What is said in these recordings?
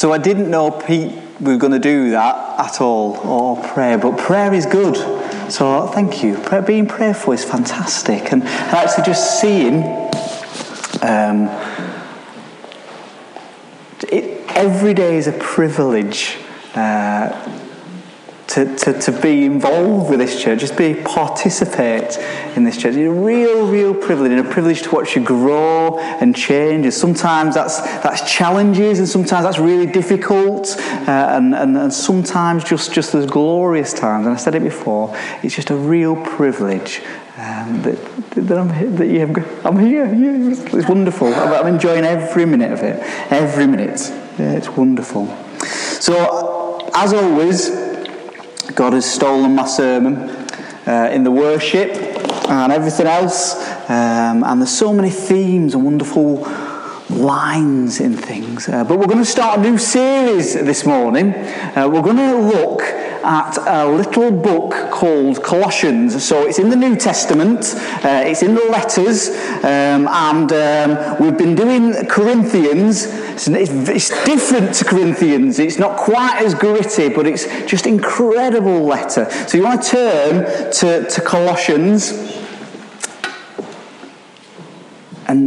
So I didn't know Pete were going to do that at all, or prayer, but prayer is good. So thank you. Being prayerful is fantastic, and actually just seeing every day is a privilege to be involved with this church, just participate in this church. It's a real privilege, and a privilege to watch you grow and change. And sometimes that's challenges, and sometimes that's really difficult, and sometimes just there's glorious times. And I said it before, it's just a real privilege that you have. I'm here. It's wonderful. I'm enjoying every minute of it. Every minute. Yeah, it's wonderful. So, as always, God has stolen my sermon in the worship and everything else, and there's so many themes and wonderful lines in things. But we're going to start a new series this morning. We're going to look at a little book called Colossians. So it's in the New Testament, it's in the letters, and we've been doing Corinthians. It's different to Corinthians. It's not quite as gritty, but it's just incredible letter. So you want to turn to Colossians, and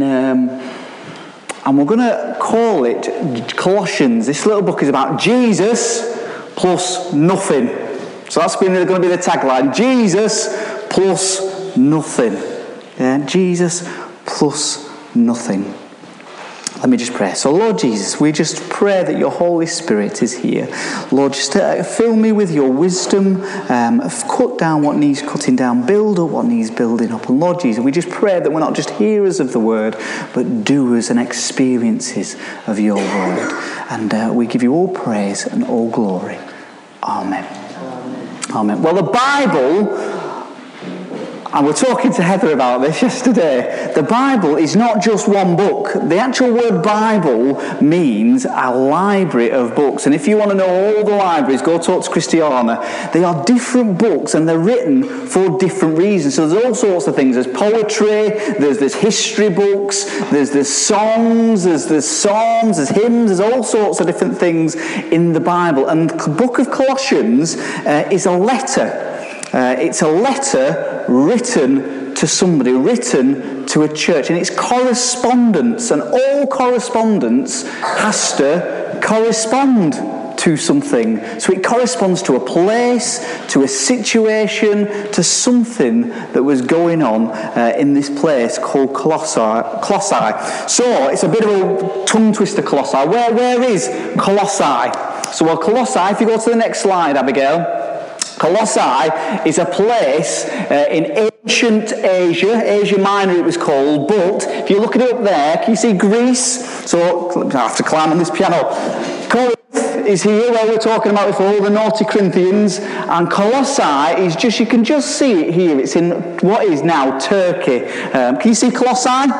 we're going to call it Colossians. This little book is about Jesus plus nothing. So that's going to be the tagline. Jesus plus nothing. Yeah, Jesus plus nothing. Let me just pray. So, Lord Jesus, we just pray that your Holy Spirit is here. Lord, just fill me with your wisdom, cut down what needs cutting down, build up what needs building up. And Lord Jesus, we just pray that we're not just hearers of the word, but doers and experiences of your word. And we give you all praise and all glory. Amen. Amen. Well, the Bible, and we're talking to Heather about this yesterday, the Bible is not just one book. The actual word Bible means a library of books. And if you want to know all the libraries, go talk to Christiana. They are different books, and they're written for different reasons. So there's all sorts of things. There's poetry, there's history books, there's songs, there's psalms, there's hymns, there's all sorts of different things in the Bible. And the book of Colossians is a letter. It's a letter written to somebody, written to a church, and it's correspondence, and all correspondence has to correspond to something. So it corresponds to a place, to a situation, to something that was going on in this place called Colossae. So it's a bit of a tongue twister, Colossae. Where is Colossae? So Colossae, if you go to the next slide, Abigail. Colossae is a place in ancient Asia Minor it was called, but if you look at it up there, can you see Greece? So I have to climb on this piano. Corinth is here, where we were talking about before, the naughty Corinthians, and Colossae is just, you can just see it here, it's in what is now Turkey. Can you see Colossae?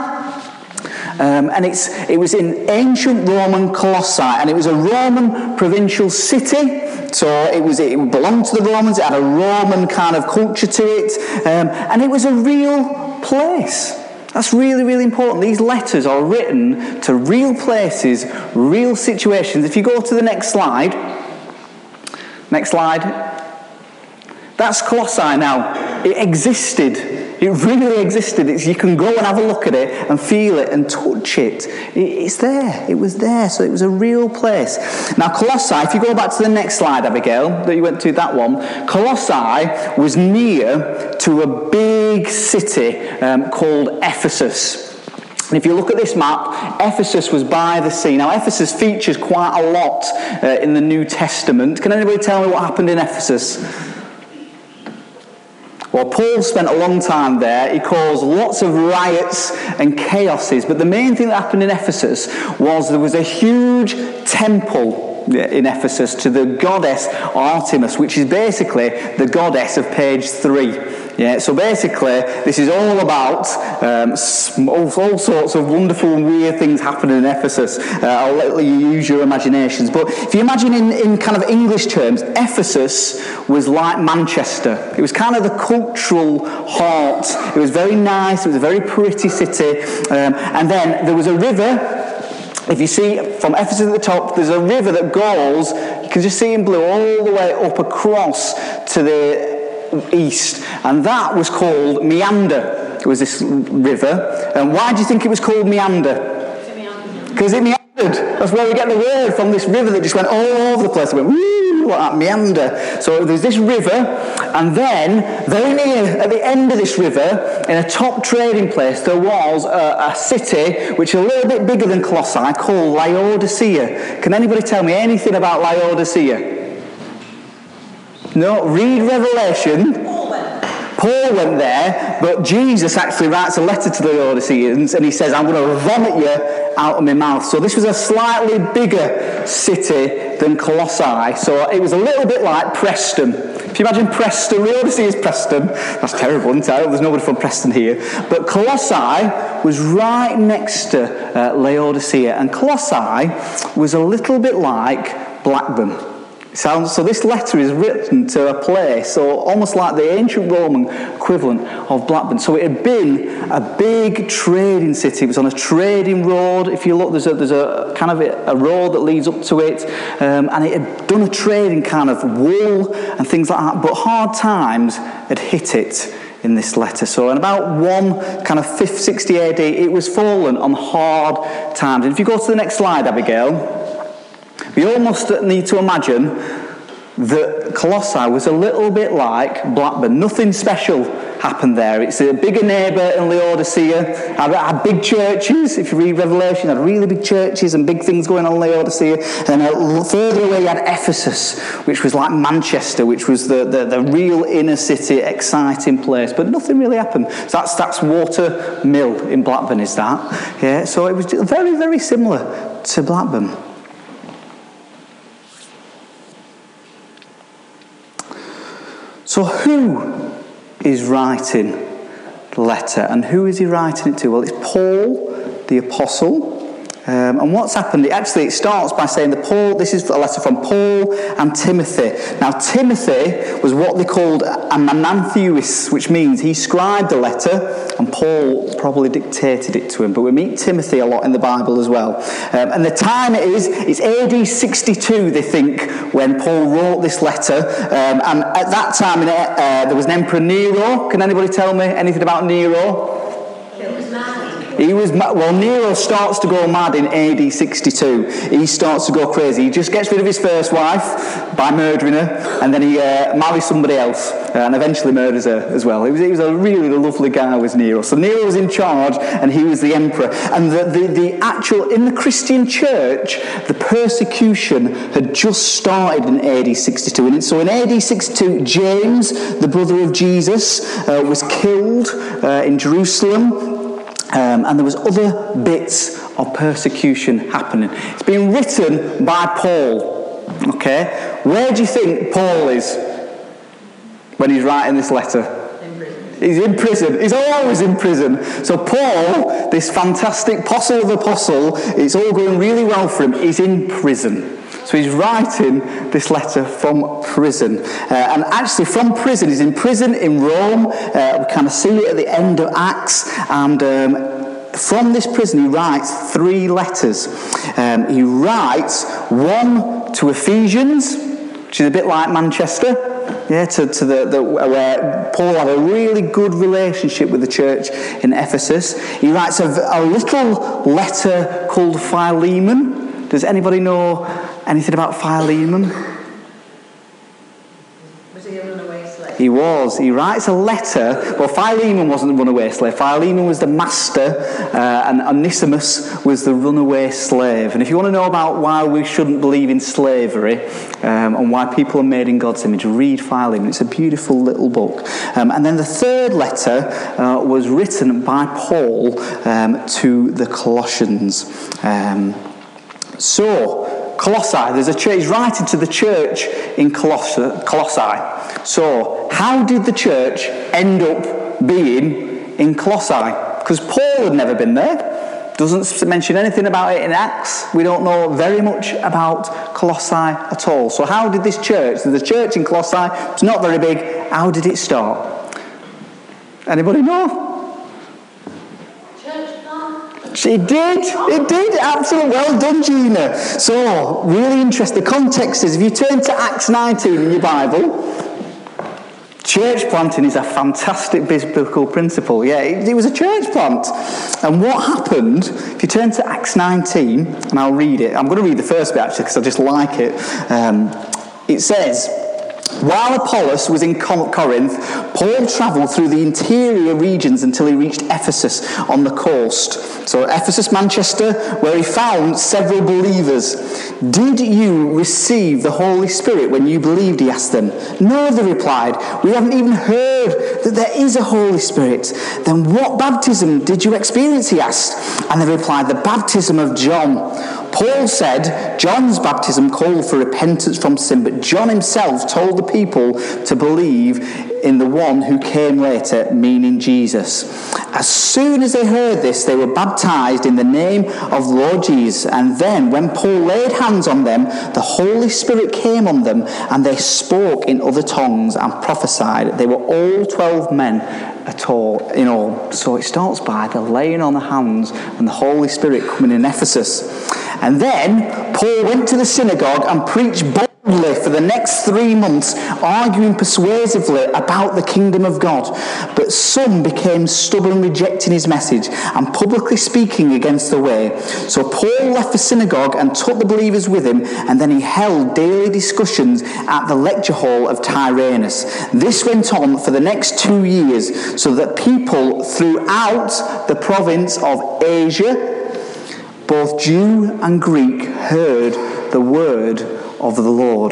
And it was in ancient Roman Colossae, and it was a Roman provincial city. So it belonged to the Romans. It had a Roman kind of culture to it, and it was a real place. That's really, really important. These letters are written to real places, real situations. If you go to the next slide, that's Colossae now. It existed. It really existed. You can go and have a look at it and feel it and touch it. It's there. It was there. So it was a real place. Now, Colossae, if you go back to the next slide, Abigail, that you went to, that one, Colossae was near to a big city called Ephesus. And if you look at this map, Ephesus was by the sea. Now, Ephesus features quite a lot in the New Testament. Can anybody tell me what happened in Ephesus? Well, Paul spent a long time there. He caused lots of riots and chaoses. But the main thing that happened in Ephesus was there was a huge temple in Ephesus to the goddess Artemis, which is basically the goddess of page 3. Yeah, so basically, this is all about all sorts of wonderful and weird things happening in Ephesus. I'll let you use your imaginations. But if you imagine in kind of English terms, Ephesus was like Manchester. It was kind of the cultural heart. It was very nice. It was a very pretty city. And then there was a river if you see from Ephesus at the top, there's a river that goes, you can just see in blue, all the way up across to the east. And that was called Meander. It was this river. And why do you think it was called Meander? Because it meandered. That's where we get the word from, this river that just went all over the place. It went, woo, like that, meander. So there's this river, and then, very near, at the end of this river, in a top trading place, there was a city, which is a little bit bigger than Colossae, called Laodicea. Can anybody tell me anything about Laodicea? No? Read Revelation. Paul went there, but Jesus actually writes a letter to the Laodiceans, and he says, I'm going to vomit you out of my mouth. So this was a slightly bigger city than Colossae. So it was a little bit like Preston. If you imagine Preston, Laodicea is Preston. That's terrible, isn't it? There's nobody from Preston here. But Colossae was right next to Laodicea, and Colossae was a little bit like Blackburn. So this letter is written to a place, so almost like the ancient Roman equivalent of Blackburn. So it had been a big trading city. It was on a trading road. If you look, there's a kind of a road that leads up to it, and it had done a trading kind of wool and things like that. But hard times had hit it in this letter. So in about 560 AD, it was fallen on hard times. And if you go to the next slide, Abigail. We almost need to imagine that Colossae was a little bit like Blackburn. Nothing special happened there. It's a bigger neighbour in Laodicea. Had big churches. If you read Revelation, had really big churches and big things going on in Laodicea. And then further away you had Ephesus, which was like Manchester, which was the real inner city, exciting place. But nothing really happened. So that's Water Mill in Blackburn, is that? Yeah. So it was very, very similar to Blackburn. So who is writing the letter, and who is he writing it to? Well, it's Paul, the apostle. And what's happened? It starts by saying this is a letter from Paul and Timothy. Now, Timothy was what they called a Menanthius, which means he scribed the letter, and Paul probably dictated it to him. But we meet Timothy a lot in the Bible as well. And the time it's AD 62, they think, when Paul wrote this letter. And at that time, there was an Emperor Nero. Can anybody tell me anything about Nero? Nero starts to go mad in AD 62. He starts to go crazy. He just gets rid of his first wife by murdering her, and then he marries somebody else, and eventually murders her as well. He was a really lovely guy, was Nero. So Nero was in charge, and he was the emperor. And in the Christian church, the persecution had just started in AD 62. And so in AD 62, James, the brother of Jesus, was killed in Jerusalem. And there was other bits of persecution happening. It's been written by Paul. Okay? Where do you think Paul is when he's writing this letter? In prison. He's in prison. He's always in prison. So Paul, this fantastic apostle of the apostle, it's all going really well for him. He's in prison. So he's writing this letter from prison. And actually from prison, he's in prison in Rome. We kind of see it at the end of Acts. And from this prison, he writes 3 letters. He writes one to Ephesians, which is a bit like Manchester. Yeah, where Paul had a really good relationship with the church in Ephesus. He writes a little letter called Philemon. Does anybody know anything about Philemon? Was he a runaway slave? He was. He writes a letter. Well, Philemon wasn't a runaway slave. Philemon was the master, and Onesimus was the runaway slave. And if you want to know about why we shouldn't believe in slavery, and why people are made in God's image, read Philemon. It's a beautiful little book. And then the third letter was written by Paul to the Colossians. So, Colossae, there's a church, he's writing to the church in Colossae. So, how did the church end up being in Colossae? Because Paul had never been there. Doesn't mention anything about it in Acts. We don't know very much about Colossae at all. So how did this church, the church in Colossae, it's not very big, how did it start? Anybody know? It did, absolutely. Well done, Gina. So, really interesting. The context is, if you turn to Acts 19 in your Bible, church planting is a fantastic biblical principle. Yeah, it was a church plant. And what happened, if you turn to Acts 19, and I'll read it. I'm going to read the first bit, actually, because I just like it. It says, while Apollos was in Corinth, Paul travelled through the interior regions until he reached Ephesus on the coast. So Ephesus, Manchester, where he found several believers. Did you receive the Holy Spirit when you believed, he asked them. No, they replied. We haven't even heard that there is a Holy Spirit. Then what baptism did you experience, he asked. And they replied, the baptism of John. Paul said John's baptism called for repentance from sin, but John himself told the people to believe in the one who came later, meaning Jesus. As soon as they heard this, they were baptized in the name of the Lord Jesus. And then, when Paul laid hands on them, the Holy Spirit came on them, and they spoke in other tongues and prophesied. They were all 12 men in all. So it starts by the laying on the hands and the Holy Spirit coming in Ephesus. And then Paul went to the synagogue and preached boldly for the next 3 months, arguing persuasively about the kingdom of God. But some became stubborn, rejecting his message and publicly speaking against the way. So Paul left the synagogue and took the believers with him, and then he held daily discussions at the lecture hall of Tyrannus. This went on for the next 2 years, so that people throughout the province of Asia, both Jew and Greek, heard the word of the Lord.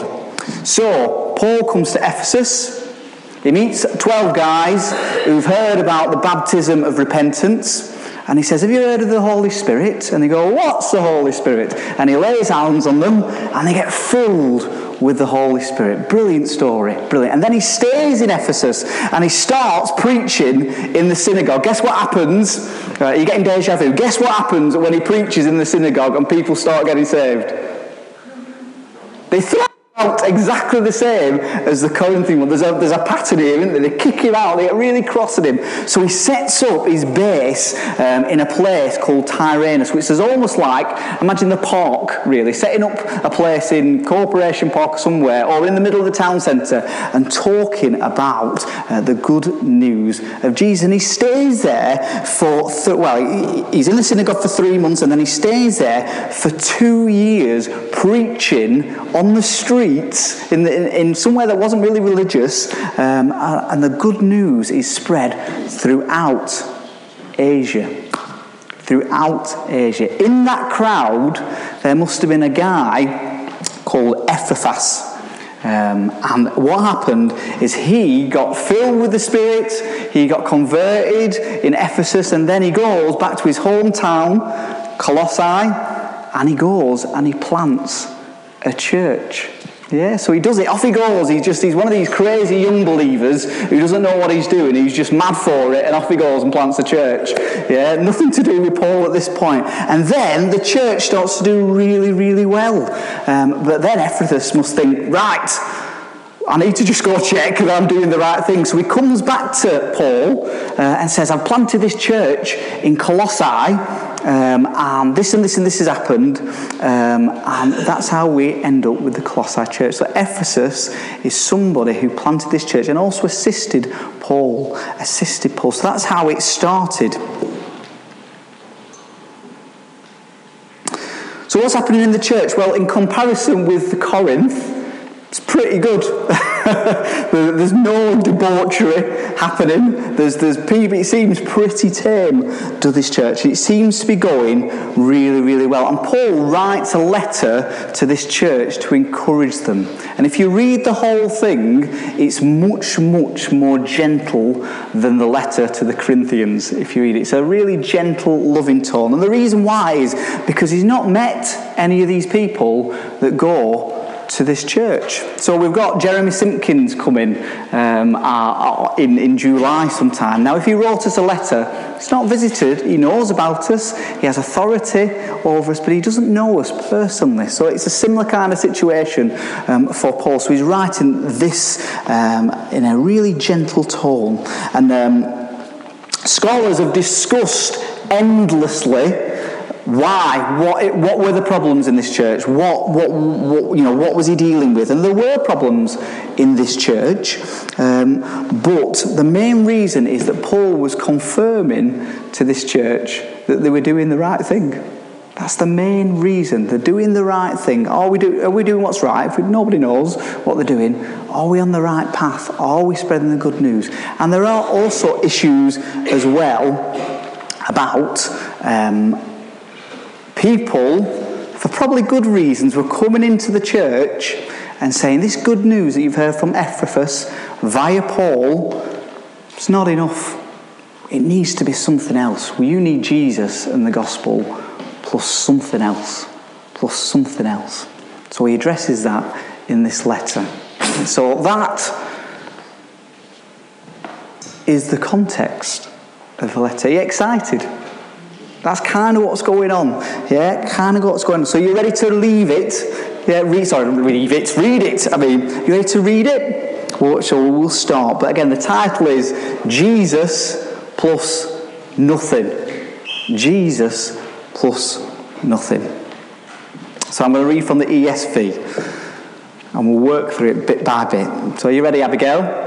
So, Paul comes to Ephesus. He meets 12 guys who've heard about the baptism of repentance. And he says, have you heard of the Holy Spirit? And they go, what's the Holy Spirit? And he lays hands on them, and they get filled with the Holy Spirit. Brilliant story, brilliant. And then he stays in Ephesus, and he starts preaching in the synagogue. Guess what happens? You're getting deja vu. Guess what happens when he preaches in the synagogue and people start getting saved? They throw out exactly the same as the Corinthian one. There's a pattern here, isn't there? They kick him out, they get really cross at him. So he sets up his base in a place called Tyrannus, which is almost like, imagine the park, really, setting up a place in Corporation Park somewhere, or in the middle of the town centre, and talking about the good news of Jesus. And he stays there for, he's in the synagogue for 3 months, and then he stays there for 2 years preaching on the streets in somewhere that wasn't really religious, and the good news is spread throughout Asia. Throughout Asia. In that crowd, there must have been a guy called Epaphras. And what happened is he got filled with the Spirit, he got converted in Ephesus, and then he goes back to his hometown, Colossae, and he goes and he plants a church. Yeah, so he does it. Off he goes. He's one of these crazy young believers who doesn't know what he's doing. He's just mad for it, and off he goes and plants a church. Yeah, nothing to do with Paul at this point. And then the church starts to do really, really well. But then Epaphroditus must think, right, I need to just go check that I'm doing the right thing. So he comes back to Paul and says, I've planted this church in Colossae, and this and this and this has happened, and that's how we end up with the Colossae church. So Ephesus is somebody who planted this church and also assisted Paul. So that's how it started. So what's happening in the church? Well, in comparison with Corinth, it's pretty good. There's no debauchery happening. There's people. It seems pretty tame to this church. It seems to be going really, really well. And Paul writes a letter to this church to encourage them. And if you read the whole thing, it's much, much more gentle than the letter to the Corinthians. If you read it, it's a really gentle, loving tone. And the reason why is because he's not met any of these people that go to this church. So we've got Jeremy Simpkins coming in July sometime. Now, if he wrote us a letter, he's not visited, he knows about us, he has authority over us, but he doesn't know us personally. So it's a similar kind of situation for Paul. So he's writing this in a really gentle tone. And scholars have discussed endlessly Why? What were the problems in this church? What was he dealing with? And there were problems in this church, but the main reason is that Paul was confirming to this church that they were doing the right thing. That's the main reason. They're doing the right thing. Are we doing what's right? If nobody knows what they're doing, are we on the right path? Are we spreading the good news? And there are also issues as well about people, for probably good reasons, were coming into the church and saying, this good news that you've heard from Epaphras via Paul, it's not enough. It needs to be something else. Well, you need Jesus and the gospel plus something else. Plus something else. So he addresses that in this letter. So that is the context of the letter. Are you excited? That's kind of what's going on. Yeah, kind of what's going on. So you're ready to leave it? Yeah, read it. I mean, you ready to read it? Well, so we'll start. But again, the title is Jesus plus nothing. Jesus plus nothing. So I'm going to read from the ESV. And we'll work through it bit by bit. So are you ready, Abigail?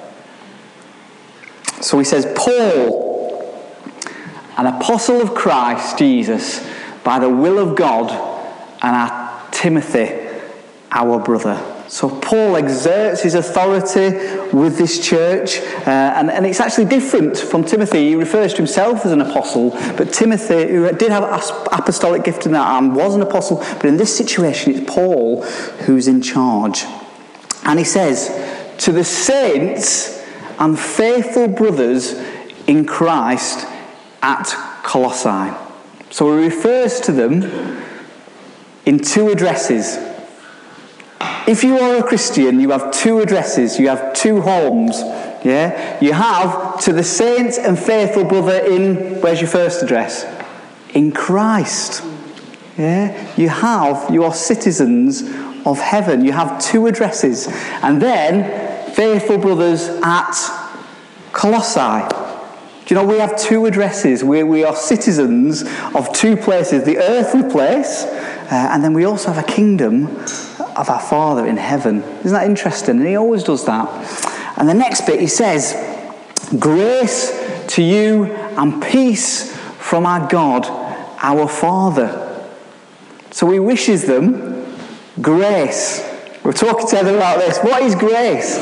So he says, Paul, an apostle of Christ Jesus, by the will of God, and Timothy, our brother. So Paul exerts his authority with this church, and it's actually different from Timothy. He refers to himself as an apostle, but Timothy, who did have apostolic gift in that arm, was an apostle. But in this situation, it's Paul who's in charge. And he says, to the saints and faithful brothers in Christ at Colossae. So he refers to them in two addresses. If you are a Christian, you have two addresses, you have two homes. Yeah? You have to the saints and faithful brother in, where's your first address? In Christ. Yeah? You are citizens of heaven. You have two addresses. And then faithful brothers at Colossae. Do you know, we have two addresses. We are citizens of two places, the earthly place, and then we also have a kingdom of our Father in heaven. Isn't that interesting? And he always does that. And the next bit, he says, grace to you and peace from our God, our Father. So he wishes them grace. We're talking to them about this. What is grace?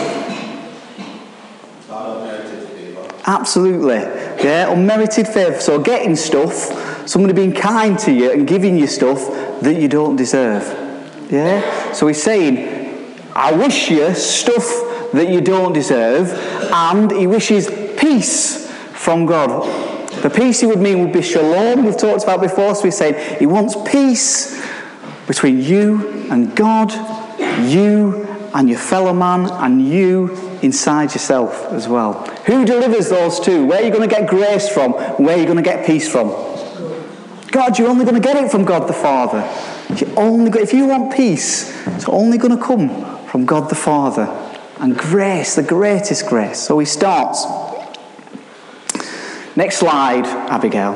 Absolutely. Yeah, unmerited favour. So getting stuff, somebody being kind to you and giving you stuff that you don't deserve. Yeah? So he's saying, I wish you stuff that you don't deserve, and he wishes peace from God. The peace he would mean would be shalom, we've talked about before. So he's saying he wants peace between you and God, you and your fellow man, and you inside yourself as well. Who delivers those two? Where are you going to get grace from? Where are you going to get peace from? God. You're only going to get it from God the Father. If you want peace, it's only going to come from God the Father. And grace, the greatest grace. So he starts. Next slide, Abigail.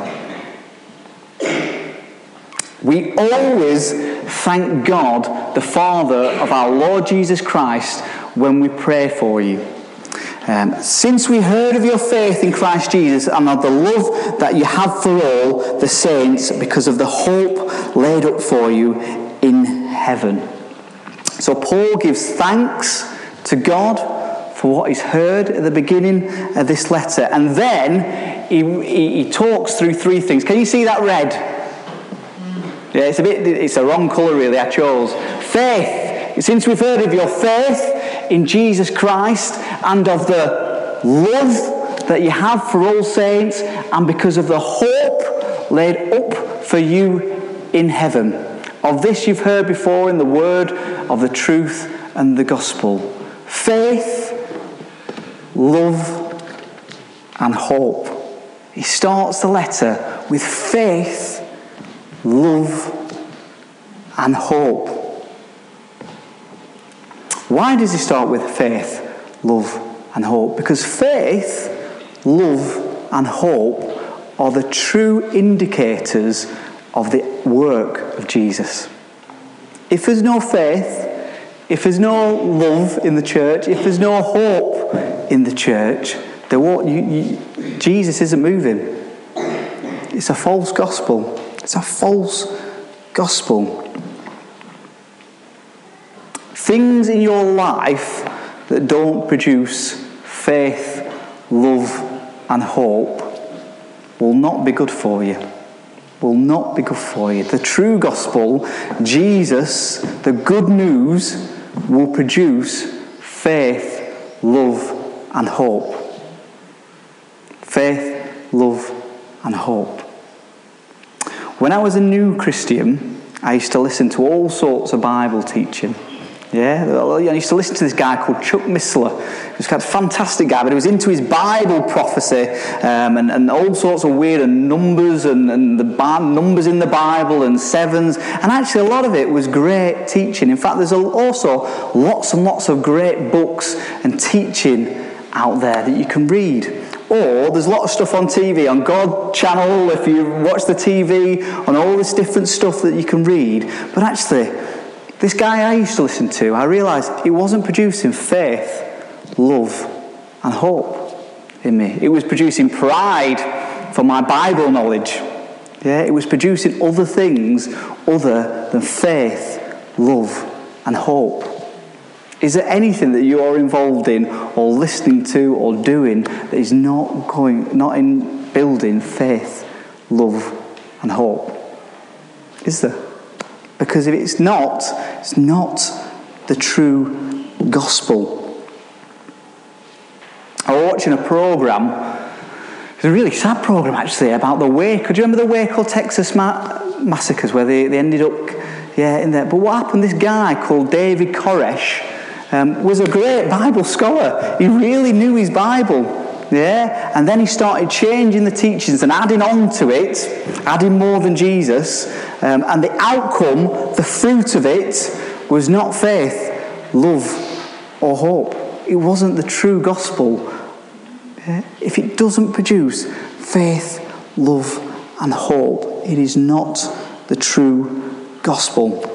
We always thank God, the Father of our Lord Jesus Christ, when we pray for you. Since we heard of your faith in Christ Jesus and of the love that you have for all the saints because of the hope laid up for you in heaven. So Paul gives thanks to God for what he's heard at the beginning of this letter. And then he talks through three things. Can you see that red? Yeah, it's a wrong colour really, I chose. Faith. Since we've heard of your faith in Jesus Christ and of the love that you have for all saints and because of the hope laid up for you in heaven. Of this you've heard before in the word of the truth and the gospel. Faith, love and hope. He starts the letter with faith, love and hope. Why does he start with faith, love and hope? Because faith, love and hope are the true indicators of the work of Jesus. If there's no faith, if there's no love in the church, if there's no hope in the church, then Jesus isn't moving. It's a false gospel. It's a false gospel. Things in your life that don't produce faith, love, and hope will not be good for you. Will not be good for you. The true gospel, Jesus, the good news, will produce faith, love, and hope. Faith, love, and hope. When I was a new Christian, I used to listen to all sorts of Bible teaching. Yeah, I used to listen to this guy called Chuck Missler. He was a fantastic guy, but he was into his Bible prophecy and all sorts of weird numbers and the numbers in the Bible and sevens. And actually a lot of it was great teaching. In fact, there's also lots and lots of great books and teaching out there that you can read. Or there's a lot of stuff on TV, on God Channel, if you watch the TV, on all this different stuff that you can read. But actually, this guy I used to listen to, I realised it wasn't producing faith, love, and hope in me. It was producing pride for my Bible knowledge. Yeah, it was producing other things other than faith, love, and hope. Is there anything that you are involved in or listening to or doing that is not in building faith, love, and hope? Is there? Because if it's not the true gospel. I was watching a programme, it was a really sad programme actually, about the Waco. Do you remember the Waco, Texas massacres where they ended up in there? But what happened, this guy called David Koresh was a great Bible scholar. He really knew his Bible. Yeah, and then he started changing the teachings and adding on to it, adding more than Jesus, and the outcome, the fruit of it, was not faith, love, or hope. It wasn't the true gospel. Yeah? If it doesn't produce faith, love, and hope, it is not the true gospel.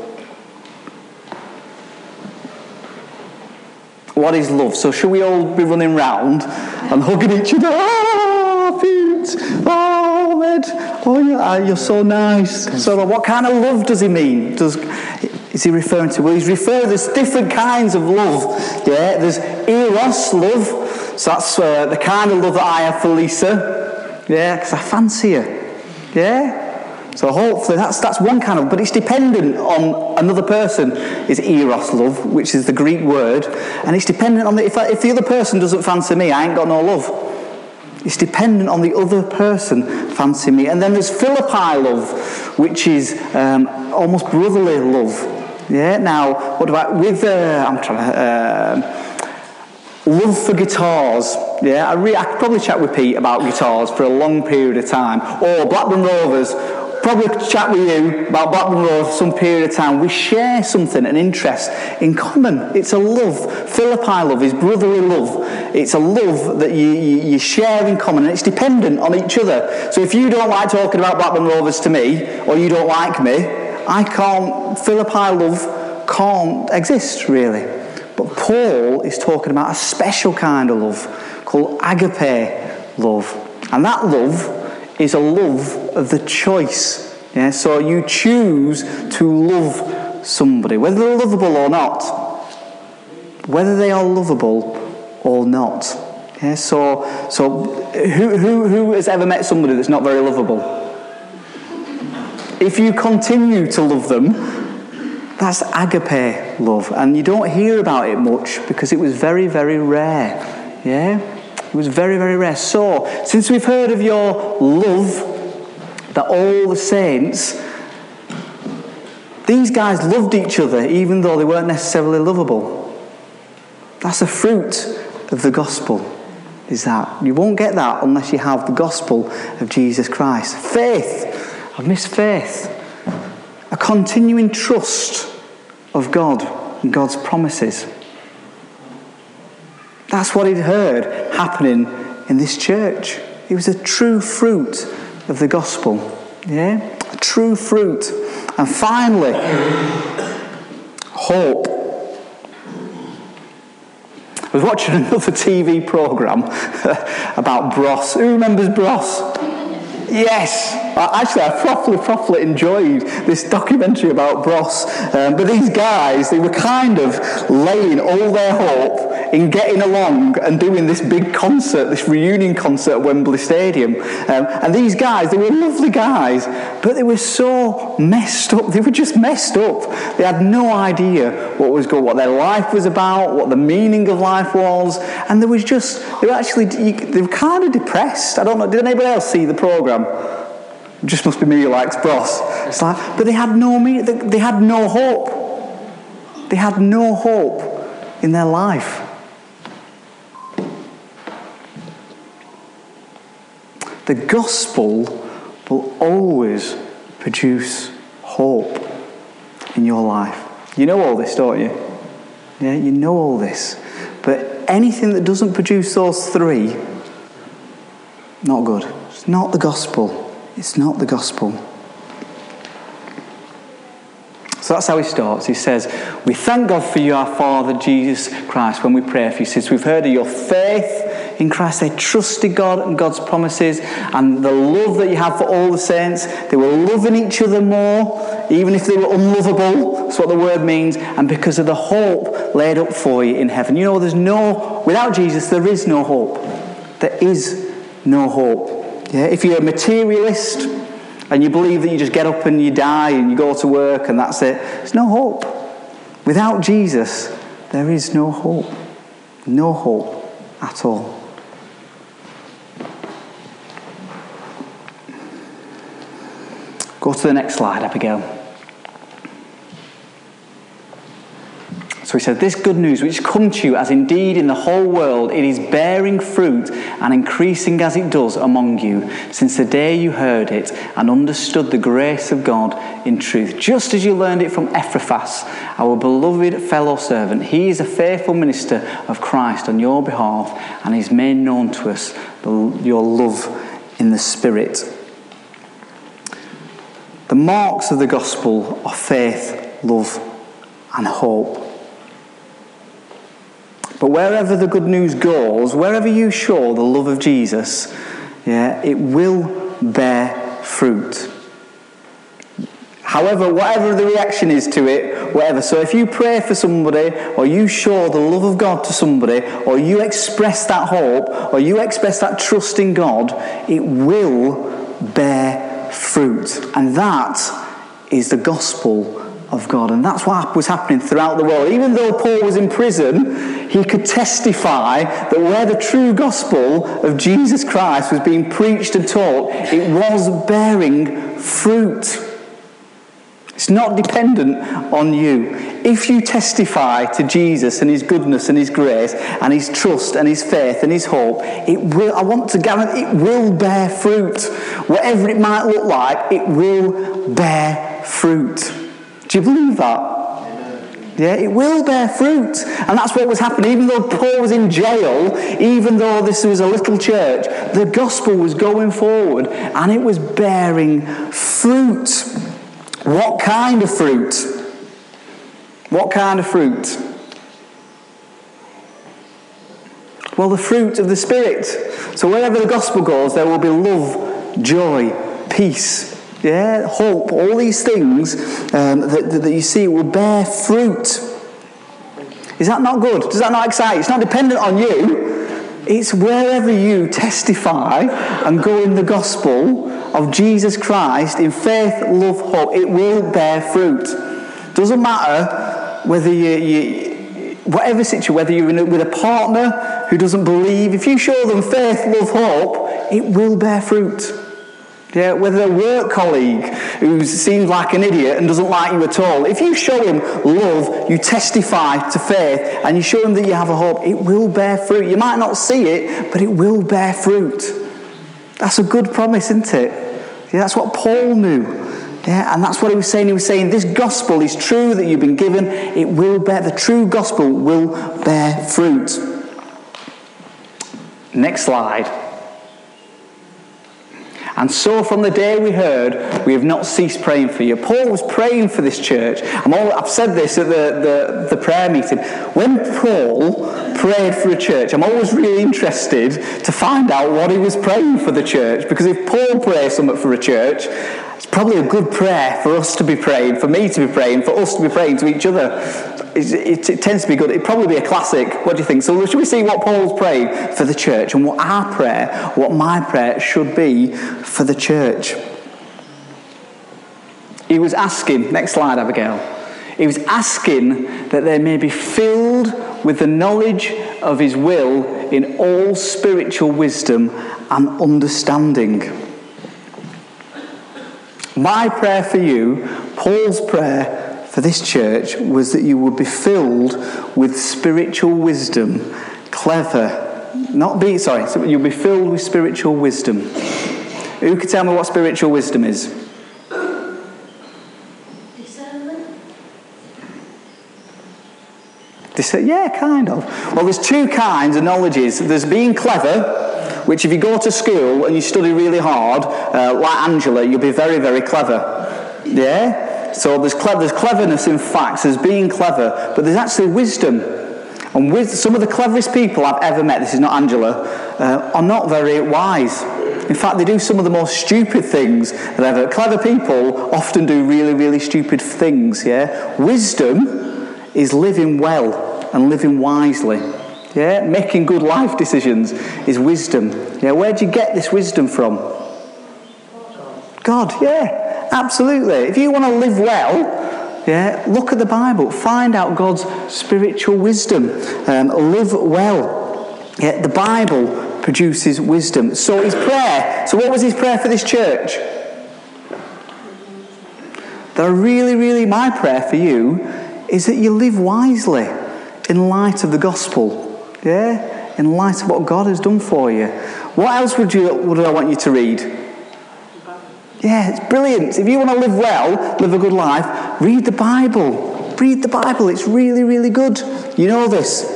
What is love? So should we all be running round and hugging each other? Oh, Pete! Oh, Ed! Oh, yeah, you're so nice. So what kind of love does he mean? Is he referring to? Well, he's referring, there's different kinds of love. Yeah, there's eros love. So that's the kind of love that I have for Lisa. Yeah, because I fancy her. Yeah? So hopefully that's one kind of, but it's dependent on another person. Is eros love, which is the Greek word, and it's dependent on if the other person doesn't fancy me, I ain't got no love. It's dependent on the other person fancying me. And then there's Philippi love, which is almost brotherly love. Yeah. Now, what about with love for guitars? Yeah, I could probably chat with Pete about guitars for a long period of time. Or Blackburn Rovers. Probably chat with you about Blackburn Rovers for some period of time. We share something, an interest in common. It's a love. Philippi love is brotherly love. It's a love that you share in common, and it's dependent on each other. So if you don't like talking about Blackburn Rovers to me, or you don't like me, Philippi love can't exist really. But Paul is talking about a special kind of love called agape love. And that love is a love of the choice. Yeah? So you choose to love somebody, whether they're lovable or not. Whether they are lovable or not. Yeah? So who has ever met somebody that's not very lovable? If you continue to love them, that's agape love. And you don't hear about it much because it was very, very rare. Yeah? It was very, very rare. So, since we've heard of your love, that all the saints, these guys loved each other even though they weren't necessarily lovable. That's a fruit of the gospel, is that. You won't get that unless you have the gospel of Jesus Christ. Faith. I've missed faith. A continuing trust of God and God's promises. That's what he'd heard happening in this church. It was a true fruit of the gospel. Yeah? True fruit. And finally, hope. I was watching another TV programme about Bros. Who remembers Bros? Yes. Actually, I properly enjoyed this documentary about Bros. But these guys, they were kind of laying all their hope in getting along and doing this big concert, this reunion concert at Wembley Stadium. And these guys, they were lovely guys, but they were so messed up. They were just messed up. They had no idea what their life was about, what the meaning of life was, and they were kind of depressed. I don't know, did anybody else see the programme? It just must be me who likes Bros. It's like, but they had no meaning, they had no hope. They had no hope in their life. The gospel will always produce hope in your life. You know all this, don't you? Yeah, you know all this. But anything that doesn't produce those three, not good. It's not the gospel. It's not the gospel. So that's how he starts. He says, we thank God for you, our Father, Jesus Christ, when we pray for you. He says, we've heard of your faith in Christ. They trusted God and God's promises and the love that you have for all the saints. They were loving each other more, even if they were unlovable. That's what the word means. And because of the hope laid up for you in heaven. You know, without Jesus, there is no hope. There is no hope. Yeah? If you're a materialist and you believe that you just get up and you die and you go to work and that's it, there's no hope. Without Jesus, there is no hope. No hope at all. Go to the next slide, Abigail. So he said, this good news which come to you as indeed in the whole world it is bearing fruit and increasing as it does among you since the day you heard it and understood the grace of God in truth. Just as you learned it from Epaphras, our beloved fellow servant. He is a faithful minister of Christ on your behalf and he's made known to us your love in the Spirit. The marks of the gospel are faith, love and hope. But wherever the good news goes, wherever you show the love of Jesus, it will bear fruit. However, whatever the reaction is to it, whatever. So if you pray for somebody, or you show the love of God to somebody, or you express that hope, or you express that trust in God, it will bear fruit. And that is the gospel of God. And that's what was happening throughout the world. Even though Paul was in prison, he could testify that where the true gospel of Jesus Christ was being preached and taught, it was bearing fruit. It's not dependent on you. If you testify to Jesus and his goodness and his grace and his trust and his faith and his hope, it will, I want to guarantee, it will bear fruit. Whatever it might look like, it will bear fruit. Do you believe that? Amen. Yeah, it will bear fruit. And that's what was happening. Even though Paul was in jail, even though this was a little church, the gospel was going forward and it was bearing fruit. What kind of fruit? What kind of fruit? Well, the fruit of the Spirit. So wherever the gospel goes, there will be love, joy, peace, hope, all these things that you see will bear fruit. Is that not good? Does that not excite? It's not dependent on you. It's wherever you testify and go in the gospel of Jesus Christ in faith, love, hope, it will bear fruit. Doesn't matter whether whatever situation, whether you're with a partner who doesn't believe, if you show them faith, love, hope, it will bear fruit. Yeah, whether a work colleague who seems like an idiot and doesn't like you at all, if you show him love, you testify to faith, and you show him that you have a hope, it will bear fruit. You might not see it, but it will bear fruit. That's a good promise, isn't it? Yeah, that's what Paul knew. Yeah, and that's what he was saying. He was saying, this gospel is true that you've been given. It will bear, the true gospel will bear fruit. Next slide. And so from the day we heard, we have not ceased praying for you. Paul was praying for this church. I've said this at the prayer meeting. When Paul prayed for a church, I'm always really interested to find out what he was praying for the church. Because if Paul prays something for a church, it's probably a good prayer for us to be praying, for me to be praying, for us to be praying to each other. It tends to be good. It'd probably be a classic. What do you think? So should we see what Paul's praying for the church and what our prayer, what my prayer should be for the church? He was asking, next slide, Abigail. He was asking that they may be filled with the knowledge of his will in all spiritual wisdom and understanding. My prayer for you, Paul's prayer for this church, was that you would be filled with spiritual wisdom, so you'll be filled with spiritual wisdom. Who can tell me what spiritual wisdom is? Discernment. Yeah, kind of. Well, there's two kinds of knowledges. There's being clever, which if you go to school and you study really hard, like Angela, you'll be very, very clever. Yeah? So there's cleverness in facts, there's being clever, but there's actually wisdom. And some of the cleverest people I've ever met, this is not Angela, are not very wise. In fact, they do some of the most stupid things that I've ever. Clever people often do really, really stupid things, yeah? Wisdom is living well and living wisely. Yeah, making good life decisions is wisdom. Yeah, where do you get this wisdom from? God, yeah, absolutely. If you want to live well, yeah, look at the Bible. Find out God's spiritual wisdom. Live well. Yeah, the Bible produces wisdom. So his prayer. So what was his prayer for this church? My prayer for you is that you live wisely in light of the gospel. Yeah? In light of what God has done for you. What else would I want you to read? Yeah, it's brilliant. If you want to live well, live a good life, read the Bible. Read the Bible. It's really, really good. You know this.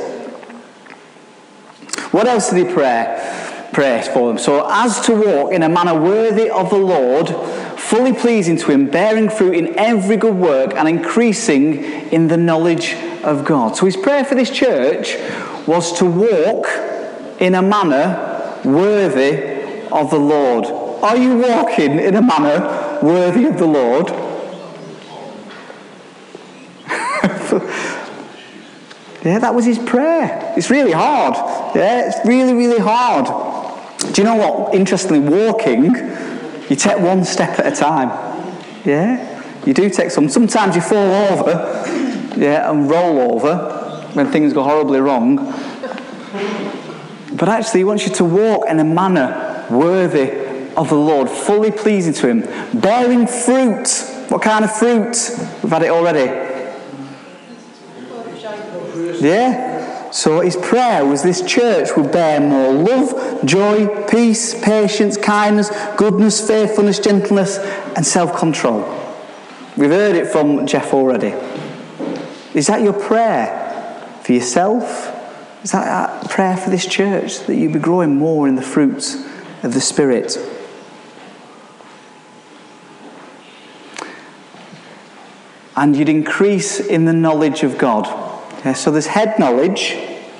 What else did he pray for them? So, as to walk in a manner worthy of the Lord, fully pleasing to him, bearing fruit in every good work and increasing in the knowledge of God. So his prayer for this church was to walk in a manner worthy of the Lord. Are you walking in a manner worthy of the Lord? Yeah, that was his prayer. It's really hard. Yeah, it's really, really hard. Do you know what? Interestingly, walking, you take one step at a time. Yeah? You do take some. Sometimes you fall over, yeah, and roll over when things go horribly wrong. But actually, he wants you to walk in a manner worthy of the Lord, fully pleasing to him, bearing fruit. What kind of fruit? We've had it already. Yeah? So his prayer was this church would bear more love, joy, peace, patience, kindness, goodness, faithfulness, gentleness, and self-control. We've heard it from Jeff already. Is that your prayer for yourself? Is that a prayer for this church? That you be growing more in the fruits of the Spirit? And you'd increase in the knowledge of God. Yeah, so there's head knowledge,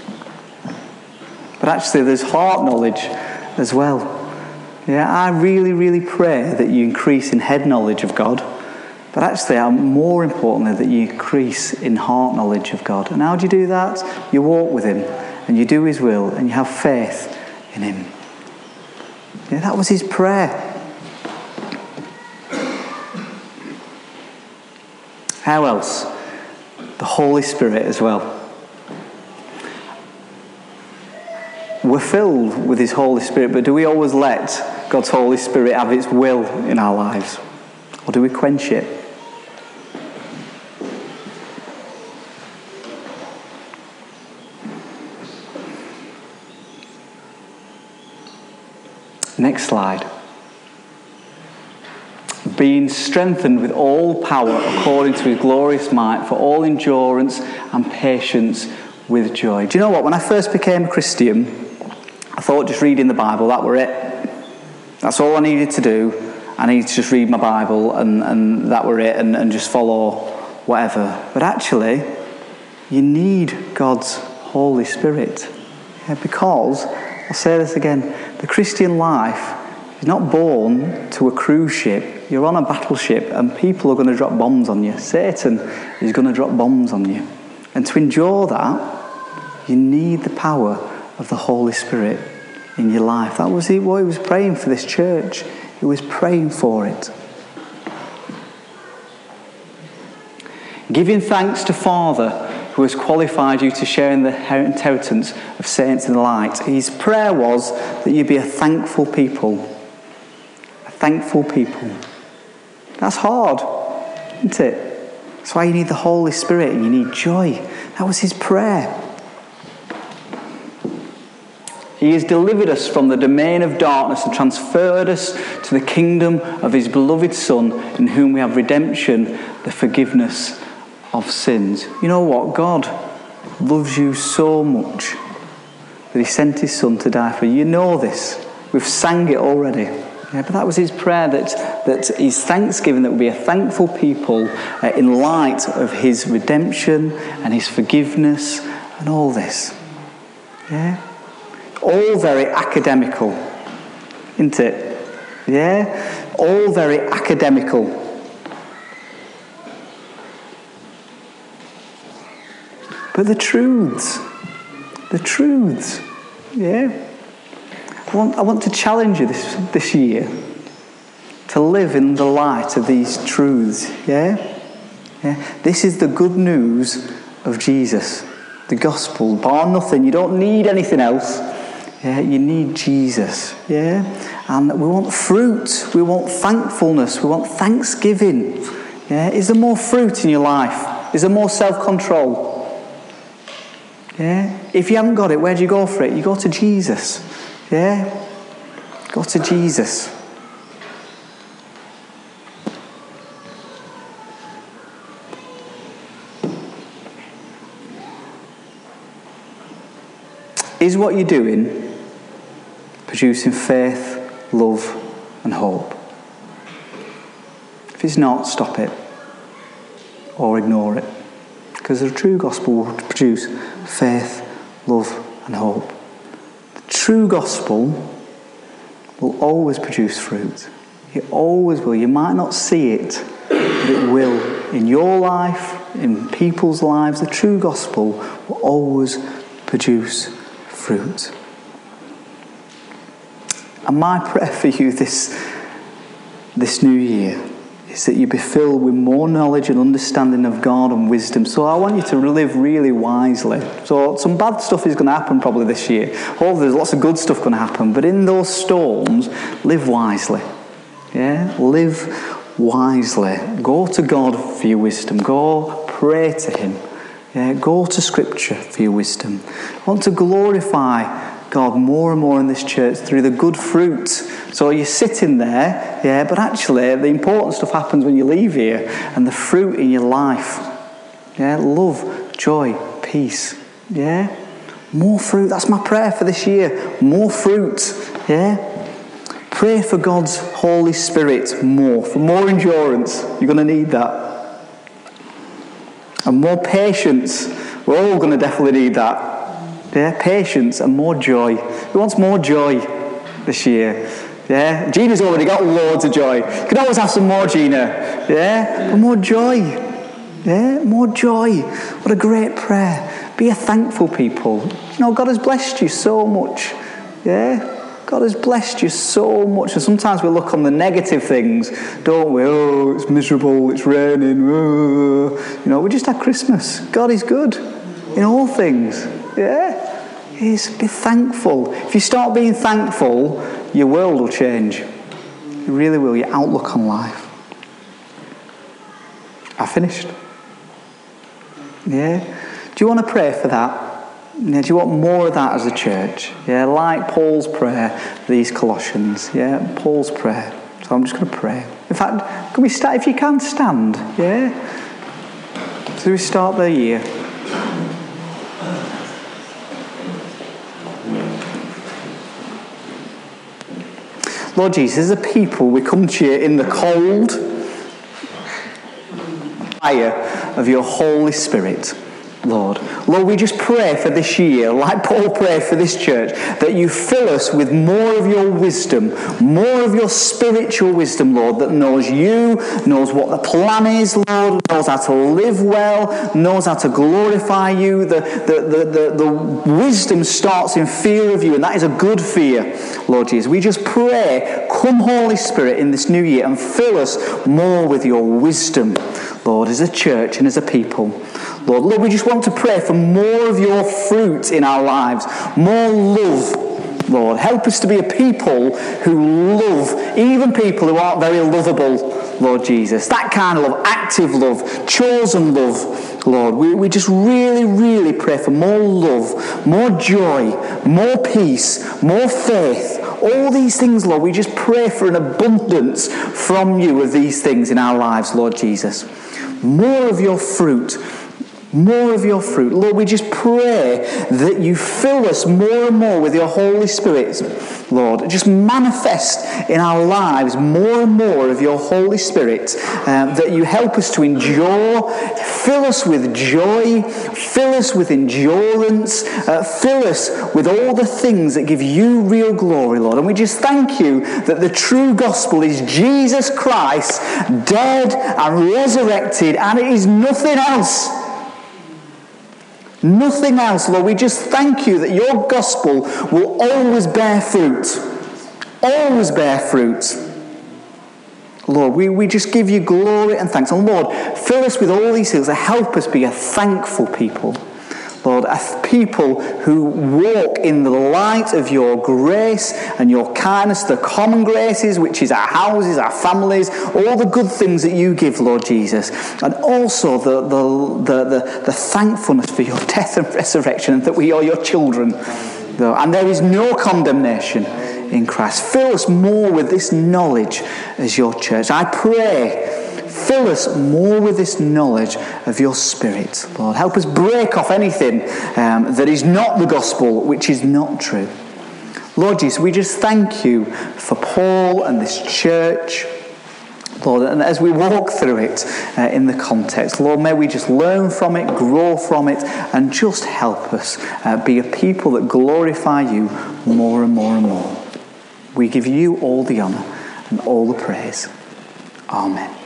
but actually there's heart knowledge as well. Yeah, I really, really pray that you increase in head knowledge of God, but actually, more importantly, that you increase in heart knowledge of God. And how do you do that? You walk with him, and you do his will, and you have faith in him. Yeah, that was his prayer. How else? The Holy Spirit as well. We're filled with his Holy Spirit, but do we always let God's Holy Spirit have its will in our lives? Or do we quench it? Next slide. Being strengthened with all power according to his glorious might for all endurance and patience with joy. Do you know what? When I first became a Christian, I thought just reading the Bible, that were it. That's all I needed to do. I needed to just read my Bible and that were it, and just follow whatever. But actually, you need God's Holy Spirit. Yeah, because, I'll say this again, the Christian life is not born to a cruise ship. You're on a battleship and people are going to drop bombs on you. Satan is going to drop bombs on you. And to endure that, you need the power of the Holy Spirit in your life. That was what he was praying for this church. He was praying for it. Giving thanks to Father who has qualified you to share in the inheritance of saints in the light. His prayer was that you be a thankful people. A thankful people. That's hard, isn't it? That's why you need the Holy Spirit and you need joy. That was his prayer. He has delivered us from the domain of darkness and transferred us to the kingdom of his beloved Son, in whom we have redemption, the forgiveness of sins. You know what? God loves you so much that he sent his Son to die for you. You know this. We've sang it already. Yeah, but that was his prayer, that his thanksgiving, that would be a thankful people in light of his redemption and his forgiveness and all this. Yeah? All very academical, isn't it? Yeah? All very academical. But the truths, yeah? I want to challenge you this year to live in the light of these truths, yeah? Yeah? This is the good news of Jesus, the gospel, bar nothing. You don't need anything else. Yeah, you need Jesus, yeah? And we want fruit, we want thankfulness, we want thanksgiving. Yeah? Is there more fruit in your life? Is there more self-control? Yeah? If you haven't got it, where do you go for it? You go to Jesus. Yeah? Go to Jesus. Is what you're doing producing faith, love, and hope? If it's not, stop it. Or ignore it. Because the true gospel will produce faith, love, and hope. The true gospel will always produce fruit. It always will. You might not see it, but it will. In your life, in people's lives, the true gospel will always produce fruit. And my prayer for you this new year is that you be filled with more knowledge and understanding of God and wisdom. So I want you to live really wisely. So some bad stuff is going to happen probably this year. Hopefully there's lots of good stuff going to happen. But in those storms, live wisely. Yeah? Live wisely. Go to God for your wisdom. Go pray to him. Yeah? Go to Scripture for your wisdom. I want to glorify God more and more in this church through the good fruit. So you're sitting there, yeah, but actually the important stuff happens when you leave here, and the fruit in your life. Yeah, love, joy, peace. Yeah? More fruit. That's my prayer for this year. More fruit. Yeah? Pray for God's Holy Spirit more. For more endurance. You're going to need that. And more patience. We're all going to definitely need that. Yeah, patience and more joy. Who wants more joy this year? Yeah, Gina's already got loads of joy. You can always have some more, Gina. Yeah, but more joy. Yeah, more joy. What a great prayer. Be a thankful people. You know, God has blessed you so much. Yeah, God has blessed you so much. And sometimes we look on the negative things, don't we? Oh, it's miserable, it's raining. Oh. You know, we just had Christmas. God is good in all things. Yeah, be thankful. If you start being thankful, your world will change. It really will. Your outlook on life. I finished. Yeah. Do you want to pray for that? Yeah. Do you want more of that as a church? Yeah. Like Paul's prayer, these Colossians. Yeah. Paul's prayer. So I'm just going to pray. In fact, can we start? If you can stand. Yeah. So we start the year. Lord Jesus, as a people, we come to you in the cold fire of your Holy Spirit, Lord. Lord, we just pray for this year, like Paul prayed for this church, that you fill us with more of your wisdom, more of your spiritual wisdom, Lord, that knows you, knows what the plan is, Lord, knows how to live well, knows how to glorify you. The wisdom starts in fear of you, and that is a good fear, Lord Jesus. We just pray, come Holy Spirit in this new year and fill us more with your wisdom, Lord, as a church and as a people. Lord, we just want to pray for more of your fruit in our lives, more love, Lord. Help us to be a people who love, even people who aren't very lovable, Lord Jesus. That kind of love, active love, chosen love, Lord. We just really, really pray for more love, more joy, more peace, more faith. All these things, Lord, we just pray for an abundance from you of these things in our lives, Lord Jesus. More of your fruit. More of your fruit. Lord, we just pray that you fill us more and more with your Holy Spirit, Lord. Just manifest in our lives more and more of your Holy Spirit, that you help us to endure. Fill us with joy. Fill us with endurance. Fill us with all the things that give you real glory, Lord. And we just thank you that the true gospel is Jesus Christ, dead and resurrected, and it is nothing else. Nothing else, Lord. We just thank you that your gospel will always bear fruit. Always bear fruit. Lord, we just give you glory and thanks. And Lord, fill us with all these things that help us be a thankful people. Lord, a people who walk in the light of your grace and your kindness, the common graces, which is our houses, our families, all the good things that you give, Lord Jesus. And also the thankfulness for your death and resurrection, and that we are your children. And there is no condemnation in Christ. Fill us more with this knowledge as your church. I pray, fill us more with this knowledge of your Spirit, Lord. Help us break off anything that is not the gospel, which is not true. Lord Jesus, we just thank you for Paul and this church, Lord, and as we walk through it in the context, Lord, may we just learn from it, grow from it, and just help us be a people that glorify you more and more and more. We give you all the honour and all the praise. Amen.